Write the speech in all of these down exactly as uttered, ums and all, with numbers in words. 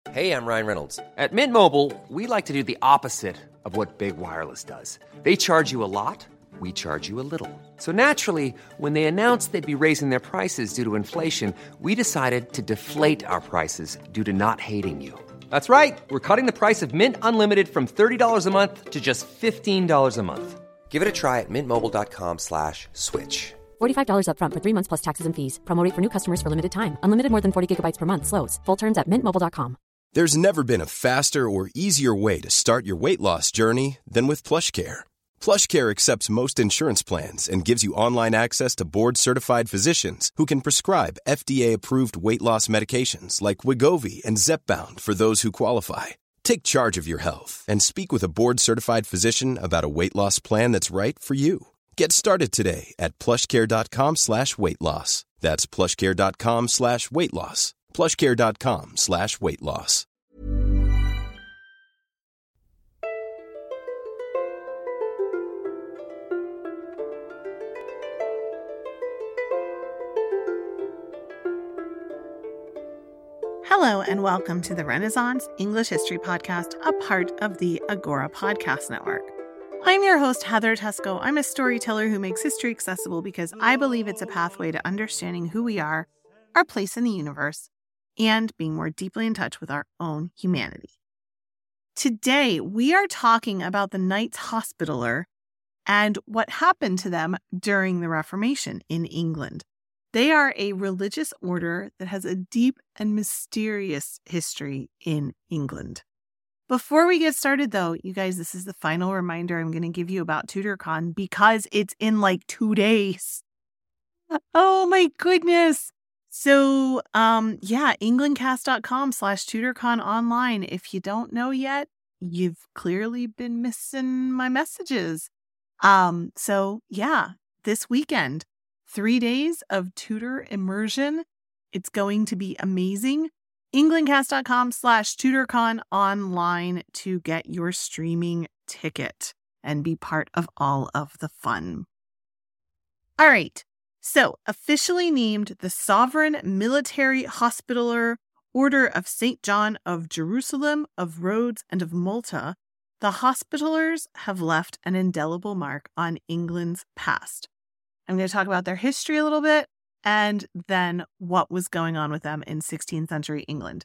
Hey, I'm Ryan Reynolds. At Mint Mobile, we like to do the opposite of what Big Wireless does. They charge you a lot, we charge you a little. So naturally, when they announced they'd be raising their prices due to inflation, we decided to deflate our prices due to not hating you. That's right. We're cutting the price of Mint Unlimited from thirty dollars a month to just fifteen dollars a month. Give it a try at mintmobile.com slash switch. forty-five dollars up front for three months plus taxes and fees. Promo rate for new customers for limited time. Unlimited more than forty gigabytes per month slows. Full terms at mint mobile dot com. There's never been a faster or easier way to start your weight loss journey than with PlushCare. PlushCare accepts most insurance plans and gives you online access to board-certified physicians who can prescribe F D A-approved weight loss medications like Wegovy and Zepbound for those who qualify. Take charge of your health and speak with a board-certified physician about a weight loss plan that's right for you. Get started today at plushcare.com slash weight loss. That's plushcare.com slash weight loss. plushcare.com slash weight loss. Hello and welcome to the Renaissance English History Podcast, a part of the Agora Podcast Network. I'm your host, Heather Teysko. I'm a storyteller who makes history accessible because I believe it's a pathway to understanding who we are, our place in the universe, and being more deeply in touch with our own humanity. Today, we are talking about the Knights Hospitaller and what happened to them during the Reformation in England. They are a religious order that has a deep and mysterious history in England. Before we get started, though, you guys, this is the final reminder I'm going to give you about TutorCon because it's in like two days. Oh my goodness. So, um, yeah, englandcast.com slash TutorCon online. If you don't know yet, you've clearly been missing my messages. Um, so yeah, this weekend, three days of tutor immersion. It's going to be amazing. englandcast.com slash TutorCon online to get your streaming ticket and be part of all of the fun. All right. So, officially named the Sovereign Military Hospitaller Order of Saint John of Jerusalem, of Rhodes, and of Malta, the Hospitallers have left an indelible mark on England's past. I'm going to talk about their history a little bit and then what was going on with them in sixteenth century England.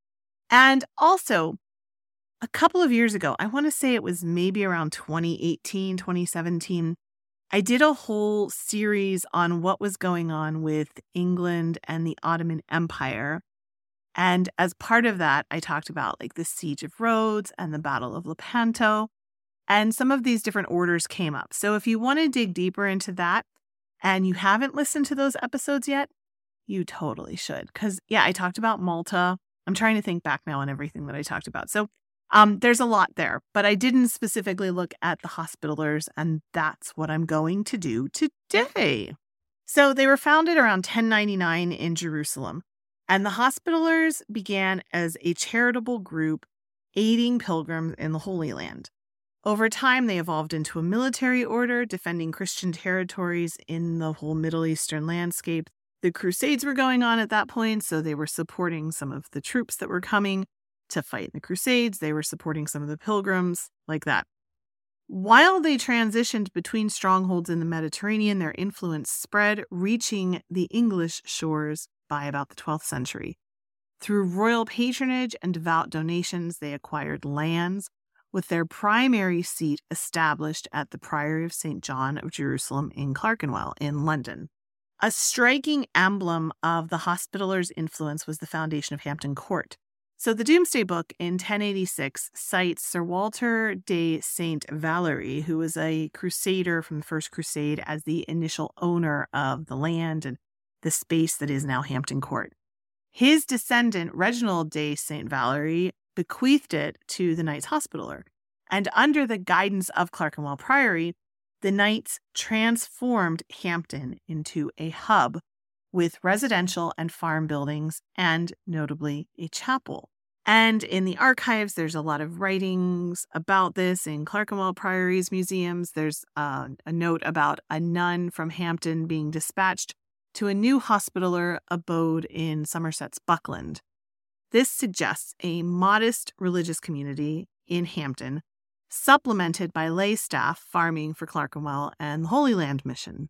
And also, a couple of years ago, I want to say it was maybe around twenty eighteen, twenty seventeen, I did a whole series on what was going on with England and the Ottoman Empire. And as part of that, I talked about like the Siege of Rhodes and the Battle of Lepanto. And some of these different orders came up. So if you want to dig deeper into that and you haven't listened to those episodes yet, you totally should. Because, yeah, I talked about Malta. I'm trying to think back now on everything that I talked about. So Um, there's a lot there, but I didn't specifically look at the Hospitallers, and that's what I'm going to do today. So they were founded around ten ninety-nine in Jerusalem, and the Hospitallers began as a charitable group aiding pilgrims in the Holy Land. Over time, they evolved into a military order defending Christian territories in the whole Middle Eastern landscape. The Crusades were going on at that point, so they were supporting some of the troops that were coming to fight in the Crusades. They were supporting some of the pilgrims, like that. While they transitioned between strongholds in the Mediterranean, their influence spread, reaching the English shores by about the twelfth century. Through royal patronage and devout donations, they acquired lands, with their primary seat established at the Priory of Saint John of Jerusalem in Clerkenwell in London. A striking emblem of the Hospitallers' influence was the foundation of Hampton Court. So the Domesday Book in ten eighty-six cites Sir Walter de Saint Valery, who was a crusader from the First Crusade, as the initial owner of the land and the space that is now Hampton Court. His descendant, Reginald de Saint Valery, bequeathed it to the Knights Hospitaller. And under the guidance of Clerkenwell Priory, the Knights transformed Hampton into a hub with residential and farm buildings, and notably a chapel. And in the archives, there's a lot of writings about this. In Clerkenwell Priory's museums, there's uh, a note about a nun from Hampton being dispatched to a new Hospitaller abode in Somerset's Buckland. This suggests a modest religious community in Hampton, supplemented by lay staff farming for Clerkenwell and the Holy Land Mission.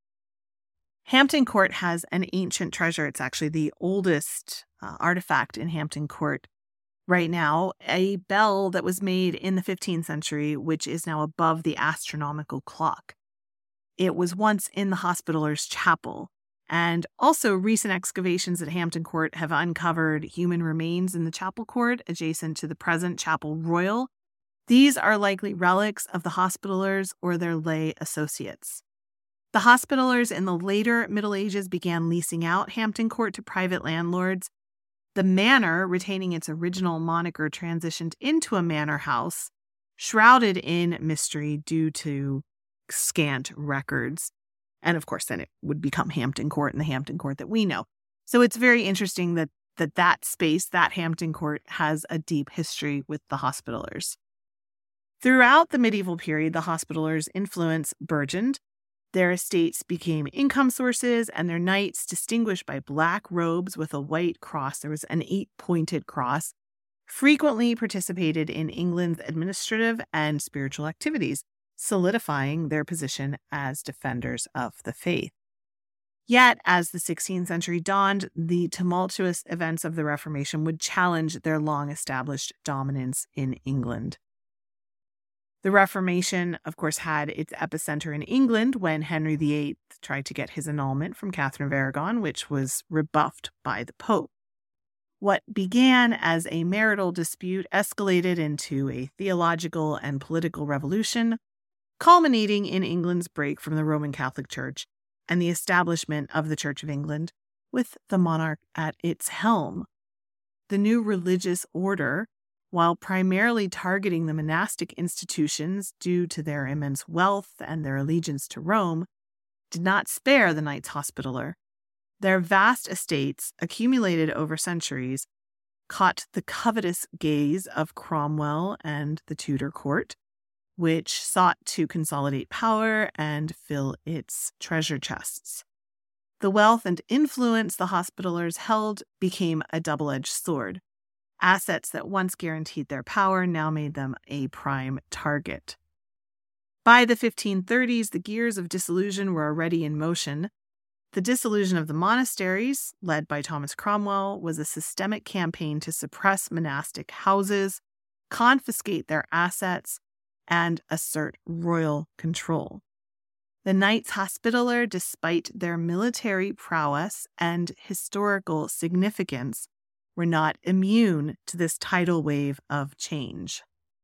Hampton Court has an ancient treasure. It's actually the oldest uh, artifact in Hampton Court right now, a bell that was made in the fifteenth century, which is now above the astronomical clock. It was once in the Hospitallers' chapel. And also recent excavations at Hampton Court have uncovered human remains in the chapel court adjacent to the present Chapel Royal. These are likely relics of the Hospitallers or their lay associates. The Hospitallers in the later Middle Ages began leasing out Hampton Court to private landlords. The manor, retaining its original moniker, transitioned into a manor house, shrouded in mystery due to scant records. And of course, then it would become Hampton Court and the Hampton Court that we know. So it's very interesting that that, that space, that Hampton Court, has a deep history with the Hospitallers. Throughout the medieval period, the Hospitallers' influence burgeoned. Their estates became income sources, and their knights, distinguished by black robes with a white cross, there was an eight-pointed cross, frequently participated in England's administrative and spiritual activities, solidifying their position as defenders of the faith. Yet, as the sixteenth century dawned, the tumultuous events of the Reformation would challenge their long-established dominance in England. The Reformation, of course, had its epicenter in England when Henry the Eighth tried to get his annulment from Catherine of Aragon, which was rebuffed by the Pope. What began as a marital dispute escalated into a theological and political revolution, culminating in England's break from the Roman Catholic Church and the establishment of the Church of England, with the monarch at its helm. The new religious order, while primarily targeting the monastic institutions due to their immense wealth and their allegiance to Rome, did not spare the Knights Hospitaller. Their vast estates, accumulated over centuries, caught the covetous gaze of Cromwell and the Tudor court, which sought to consolidate power and fill its treasure chests. The wealth and influence the Hospitallers held became a double-edged sword. Assets that once guaranteed their power now made them a prime target. By the fifteen thirties, the gears of dissolution were already in motion. The dissolution of the monasteries, led by Thomas Cromwell, was a systemic campaign to suppress monastic houses, confiscate their assets, and assert royal control. The Knights Hospitaller, despite their military prowess and historical significance, were not immune to this tidal wave of change.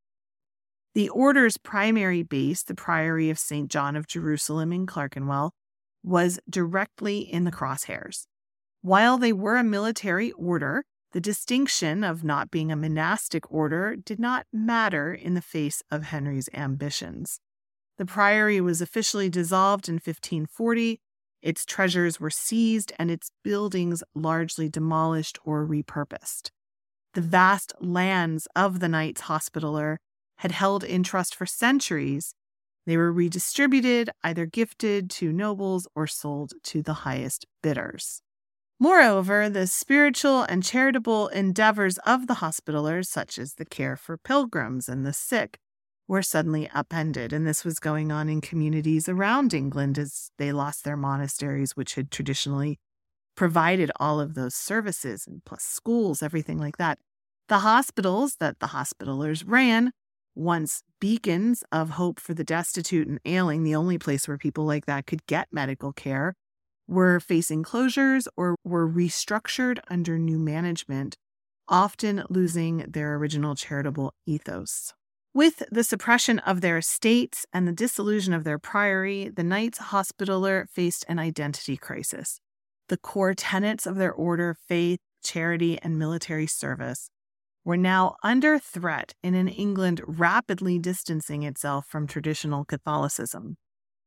The order's primary base, the Priory of Saint John of Jerusalem in Clerkenwell, was directly in the crosshairs. While they were a military order, the distinction of not being a monastic order did not matter in the face of Henry's ambitions. The priory was officially dissolved in fifteen forty, its treasures were seized, and its buildings largely demolished or repurposed. The vast lands of the Knights Hospitaller had held in trust for centuries. They were redistributed, either gifted to nobles or sold to the highest bidders. Moreover, the spiritual and charitable endeavors of the Hospitallers, such as the care for pilgrims and the sick, were suddenly upended, and this was going on in communities around England as they lost their monasteries, which had traditionally provided all of those services, and plus schools, everything like that. The hospitals that the Hospitallers ran, once beacons of hope for the destitute and ailing, the only place where people like that could get medical care, were facing closures or were restructured under new management, often losing their original charitable ethos. With the suppression of their estates and the dissolution of their priory, the Knights Hospitaller faced an identity crisis. The core tenets of their order, faith, charity, and military service, were now under threat in an England rapidly distancing itself from traditional Catholicism.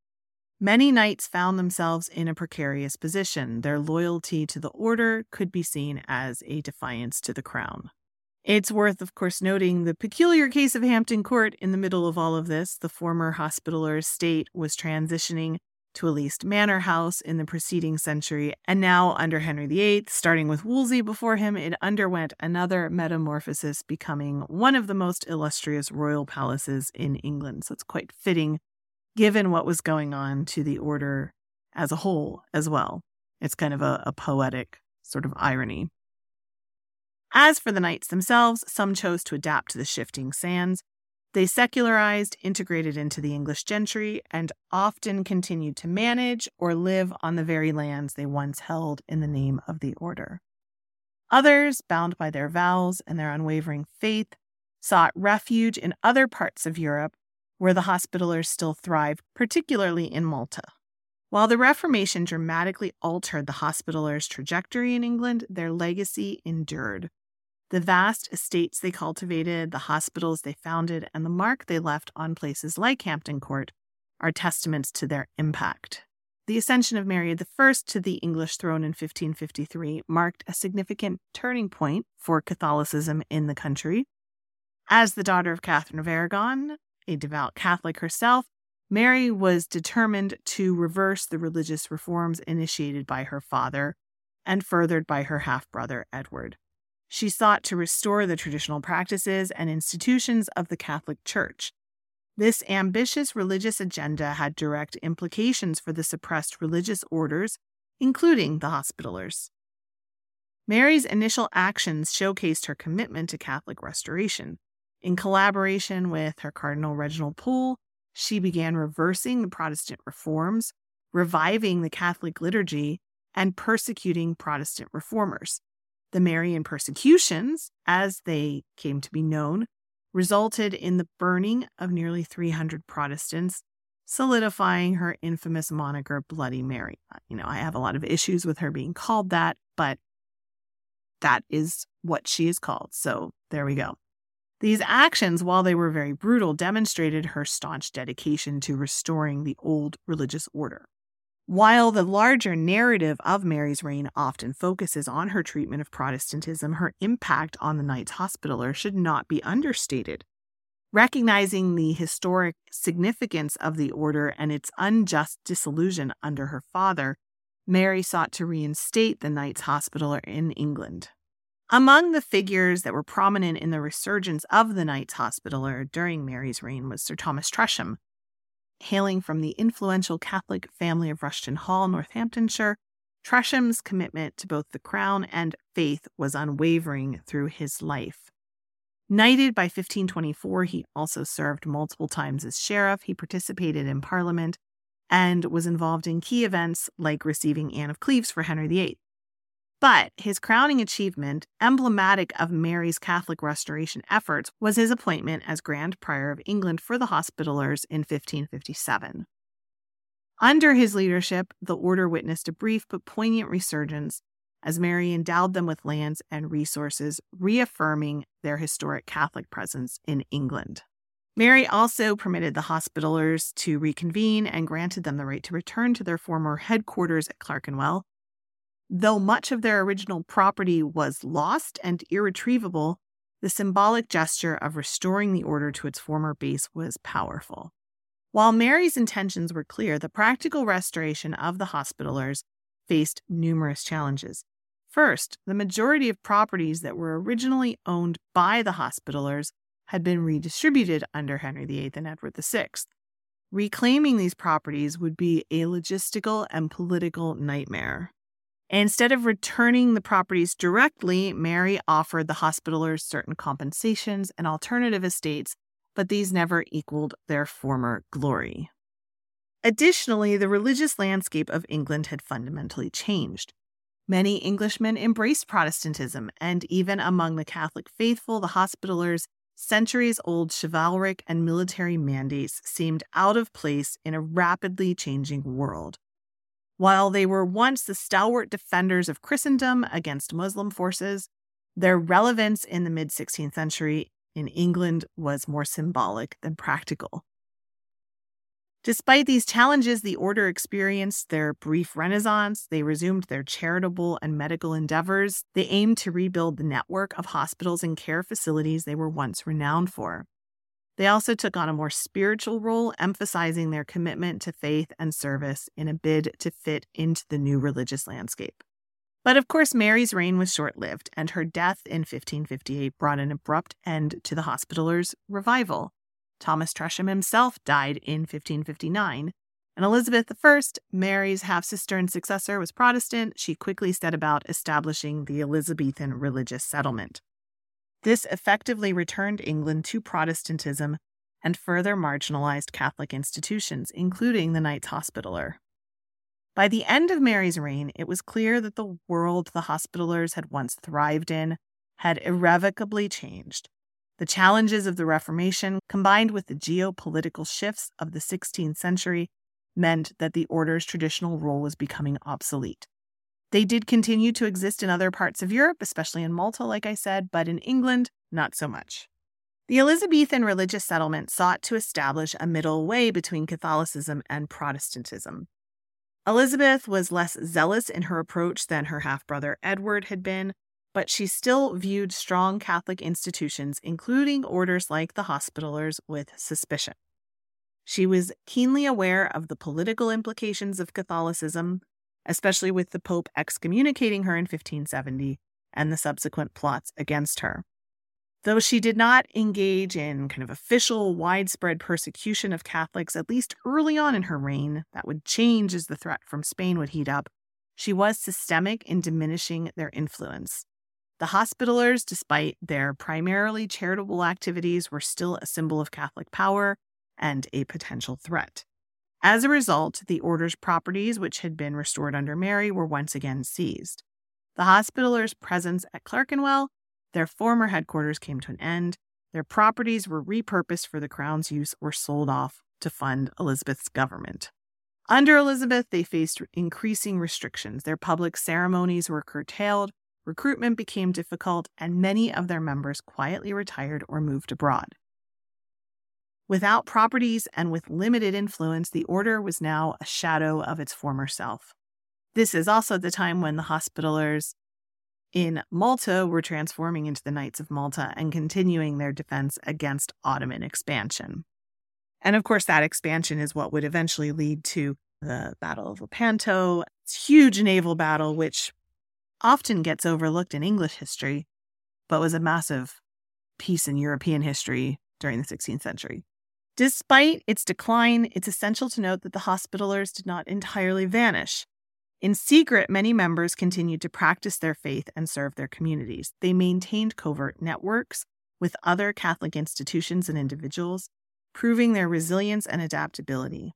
Many knights found themselves in a precarious position. Their loyalty to the order could be seen as a defiance to the crown. It's worth, of course, noting the peculiar case of Hampton Court in the middle of all of this. The former Hospitaller estate was transitioning to a leased manor house in the preceding century, and now under Henry the Eighth, starting with Wolsey before him, it underwent another metamorphosis, becoming one of the most illustrious royal palaces in England. So it's quite fitting, given what was going on to the order as a whole as well. It's kind of a, a poetic sort of irony. As for the knights themselves, some chose to adapt to the shifting sands. They secularized, integrated into the English gentry, and often continued to manage or live on the very lands they once held in the name of the order. Others, bound by their vows and their unwavering faith, sought refuge in other parts of Europe where the Hospitallers still thrived, particularly in Malta. While the Reformation dramatically altered the Hospitallers' trajectory in England, their legacy endured. The vast estates they cultivated, the hospitals they founded, and the mark they left on places like Hampton Court are testaments to their impact. The ascension of Mary the First to the English throne in fifteen fifty-three marked a significant turning point for Catholicism in the country. As the daughter of Catherine of Aragon, a devout Catholic herself, Mary was determined to reverse the religious reforms initiated by her father and furthered by her half-brother Edward. She sought to restore the traditional practices and institutions of the Catholic Church. This ambitious religious agenda had direct implications for the suppressed religious orders, including the Hospitallers. Mary's initial actions showcased her commitment to Catholic restoration. In collaboration with her Cardinal Reginald Pole, she began reversing the Protestant reforms, reviving the Catholic liturgy, and persecuting Protestant reformers. The Marian persecutions, as they came to be known, resulted in the burning of nearly three hundred Protestants, solidifying her infamous moniker, Bloody Mary. You know, I have a lot of issues with her being called that, but that is what she is called. So there we go. These actions, while they were very brutal, demonstrated her staunch dedication to restoring the old religious order. While the larger narrative of Mary's reign often focuses on her treatment of Protestantism, her impact on the Knights Hospitaller should not be understated. Recognizing the historic significance of the order and its unjust dissolution under her father, Mary sought to reinstate the Knights Hospitaller in England. Among the figures that were prominent in the resurgence of the Knights Hospitaller during Mary's reign was Sir Thomas Tresham. Hailing from the influential Catholic family of Rushton Hall, Northamptonshire, Tresham's commitment to both the crown and faith was unwavering through his life. Knighted by fifteen twenty-four, he also served multiple times as sheriff. He participated in Parliament and was involved in key events like receiving Anne of Cleves for Henry the Eighth. But his crowning achievement, emblematic of Mary's Catholic restoration efforts, was his appointment as Grand Prior of England for the Hospitallers in fifteen fifty-seven. Under his leadership, the order witnessed a brief but poignant resurgence as Mary endowed them with lands and resources, reaffirming their historic Catholic presence in England. Mary also permitted the Hospitallers to reconvene and granted them the right to return to their former headquarters at Clerkenwell. Though much of their original property was lost and irretrievable, the symbolic gesture of restoring the order to its former base was powerful. While Mary's intentions were clear, the practical restoration of the Hospitallers faced numerous challenges. First, the majority of properties that were originally owned by the Hospitallers had been redistributed under Henry the Eighth and Edward the Sixth. Reclaiming these properties would be a logistical and political nightmare. Instead of returning the properties directly, Mary offered the Hospitallers certain compensations and alternative estates, but these never equaled their former glory. Additionally, the religious landscape of England had fundamentally changed. Many Englishmen embraced Protestantism, and even among the Catholic faithful, the Hospitallers' centuries-old chivalric and military mandates seemed out of place in a rapidly changing world. While they were once the stalwart defenders of Christendom against Muslim forces, their relevance in the mid-sixteenth century in England was more symbolic than practical. Despite these challenges, the order experienced their brief renaissance. They resumed their charitable and medical endeavors. They aimed to rebuild the network of hospitals and care facilities they were once renowned for. They also took on a more spiritual role, emphasizing their commitment to faith and service in a bid to fit into the new religious landscape. But of course, Mary's reign was short-lived, and her death in fifteen fifty-eight brought an abrupt end to the Hospitallers' revival. Thomas Tresham himself died in fifteen fifty-nine, and Elizabeth the First, Mary's half-sister and successor, was Protestant. She quickly set about establishing the Elizabethan religious settlement. This effectively returned England to Protestantism and further marginalized Catholic institutions, including the Knights Hospitaller. By the end of Mary's reign, it was clear that the world the Hospitallers had once thrived in had irrevocably changed. The challenges of the Reformation, combined with the geopolitical shifts of the sixteenth century, meant that the order's traditional role was becoming obsolete. They did continue to exist in other parts of Europe, especially in Malta, like I said, but in England, not so much. The Elizabethan religious settlement sought to establish a middle way between Catholicism and Protestantism. Elizabeth was less zealous in her approach than her half-brother Edward had been, but she still viewed strong Catholic institutions, including orders like the Hospitallers, with suspicion. She was keenly aware of the political implications of Catholicism, especially with the Pope excommunicating her in fifteen seventy and the subsequent plots against her. Though she did not engage in kind of official, widespread persecution of Catholics, at least early on in her reign, that would change as the threat from Spain would heat up, she was systemic in diminishing their influence. The Hospitallers, despite their primarily charitable activities, were still a symbol of Catholic power and a potential threat. As a result, the order's properties, which had been restored under Mary, were once again seized. The Hospitallers' presence at Clerkenwell, their former headquarters, came to an end. Their properties were repurposed for the crown's use or sold off to fund Elizabeth's government. Under Elizabeth, they faced increasing restrictions. Their public ceremonies were curtailed, recruitment became difficult, and many of their members quietly retired or moved abroad. Without properties and with limited influence, the order was now a shadow of its former self. This is also the time when the Hospitallers in Malta were transforming into the Knights of Malta and continuing their defense against Ottoman expansion. And of course, that expansion is what would eventually lead to the Battle of Lepanto, this huge naval battle, which often gets overlooked in English history, but was a massive piece in European history during the sixteenth century. Despite its decline, it's essential to note that the Hospitallers did not entirely vanish. In secret, many members continued to practice their faith and serve their communities. They maintained covert networks with other Catholic institutions and individuals, proving their resilience and adaptability.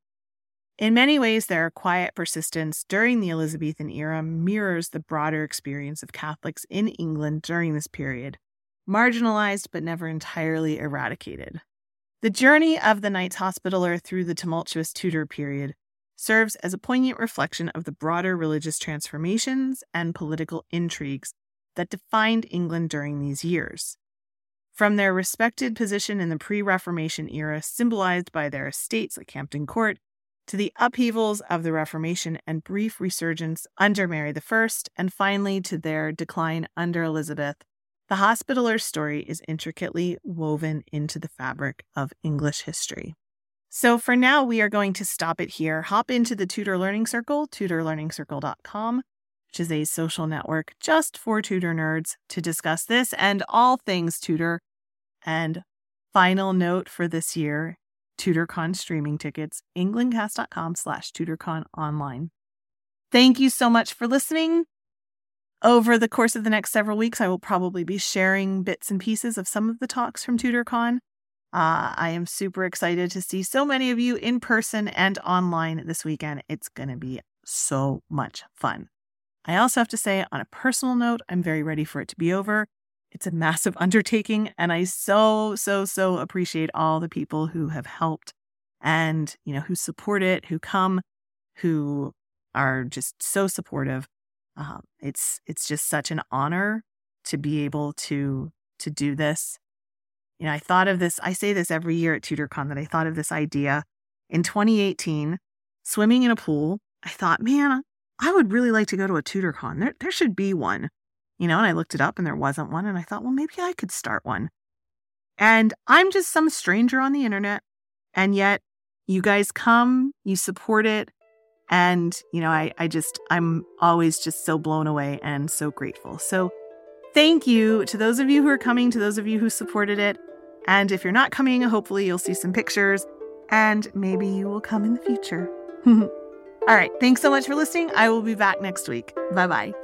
In many ways, their quiet persistence during the Elizabethan era mirrors the broader experience of Catholics in England during this period, marginalized but never entirely eradicated. The journey of the Knights Hospitaller through the tumultuous Tudor period serves as a poignant reflection of the broader religious transformations and political intrigues that defined England during these years. From their respected position in the pre-Reformation era, symbolized by their estates like Hampton Court, to the upheavals of the Reformation and brief resurgence under Mary the First, and finally to their decline under Elizabeth, the Hospitallers' story is intricately woven into the fabric of English history. So for now, we are going to stop it here. Hop into the Tudor Learning Circle, tudor learning circle dot com, which is a social network just for Tudor nerds, to discuss this and all things Tudor. And final note for this year, TudorCon streaming tickets, englandcast.com slash TudorCon online. Thank you so much for listening. Over the course of the next several weeks, I will probably be sharing bits and pieces of some of the talks from TudorCon. Uh, I am super excited to see so many of you in person and online this weekend. It's going to be so much fun. I also have to say, on a personal note, I'm very ready for it to be over. It's a massive undertaking, and I so, so, so appreciate all the people who have helped and, you know, who support it, who come, who are just so supportive. Um, it's it's just such an honor to be able to to do this. You know, I thought of this, I say this every year at TudorCon, that I thought of this idea in twenty eighteen, swimming in a pool. I thought, man, I would really like to go to a TudorCon. There, there should be one, you know, and I looked it up and there wasn't one. And I thought, well, maybe I could start one. And I'm just some stranger on the internet. And yet you guys come, you support it. And, you know, I, I just, I'm always just so blown away and so grateful. So thank you to those of you who are coming, to those of you who supported it. And if you're not coming, hopefully you'll see some pictures and maybe you will come in the future. All right. Thanks so much for listening. I will be back next week. Bye-bye.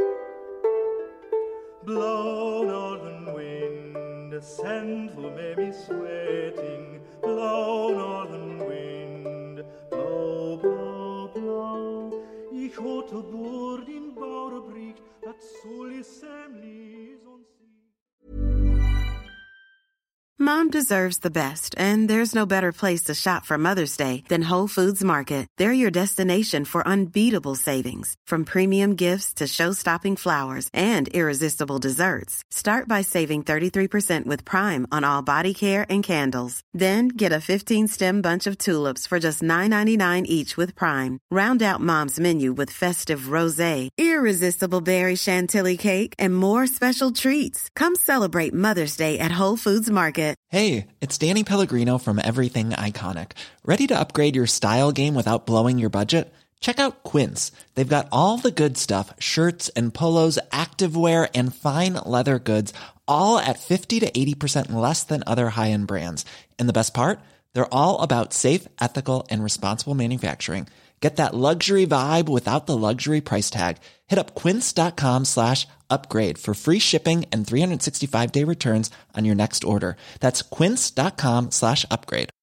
Blow, northern wind, send who may be sweating. Blow, northern wind, blow, blow, blow. Ich hote bord in Bauerbriek, dat soll is semlis on sea. Mom deserves the best, and there's no better place to shop for Mother's Day than Whole Foods Market. They're your destination for unbeatable savings, from premium gifts to show-stopping flowers and irresistible desserts. Start by saving thirty-three percent with Prime on all body care and candles. Then get a fifteen-stem bunch of tulips for just nine ninety-nine each with Prime. Round out Mom's menu with festive rosé, irresistible berry chantilly cake, and more special treats. Come celebrate Mother's Day at Whole Foods Market. Hey, it's Danny Pellegrino from Everything Iconic. Ready to upgrade your style game without blowing your budget? Check out Quince. They've got all the good stuff, shirts and polos, activewear, and fine leather goods, all at fifty to eighty percent less than other high-end brands. And the best part? They're all about safe, ethical, and responsible manufacturing. Get that luxury vibe without the luxury price tag. Hit up quince.com slash upgrade for free shipping and three sixty-five day returns on your next order. That's quince.com slash upgrade.